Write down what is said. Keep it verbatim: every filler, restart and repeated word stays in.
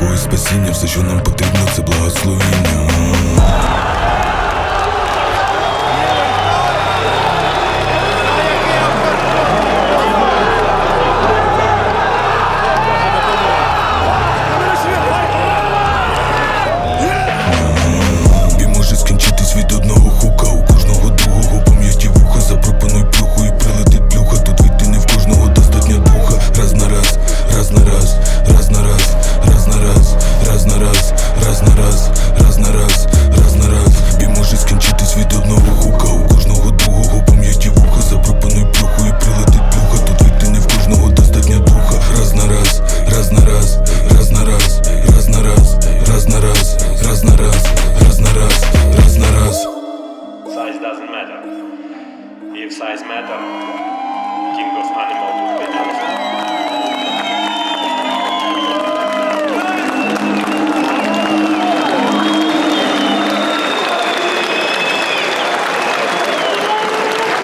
спокою, спасіння. Все, що нам потрібно, це благословіння. Бій може скінчитись від одного хука. У кожного другого пам'яті вуха. Запропонуй плюху і прилетить плюха. Тут вийти не в кожного достатньо духа. Раз на раз, раз на раз, раз на раз, раз на раз, раз на раз, раз на раз, раз на раз, раз на раз. Бій може скінчитись від одного хука. У кожного другого пам'яті вуха. Запропонуй плюху і прилетить плюха. Тут вийти не в кожного достатньо духа. Раз на раз, раз на раз, раз на раз, раз на раз, раз на раз, раз на раз, раз на раз, раз на раз. Size doesn't matter. If size matter,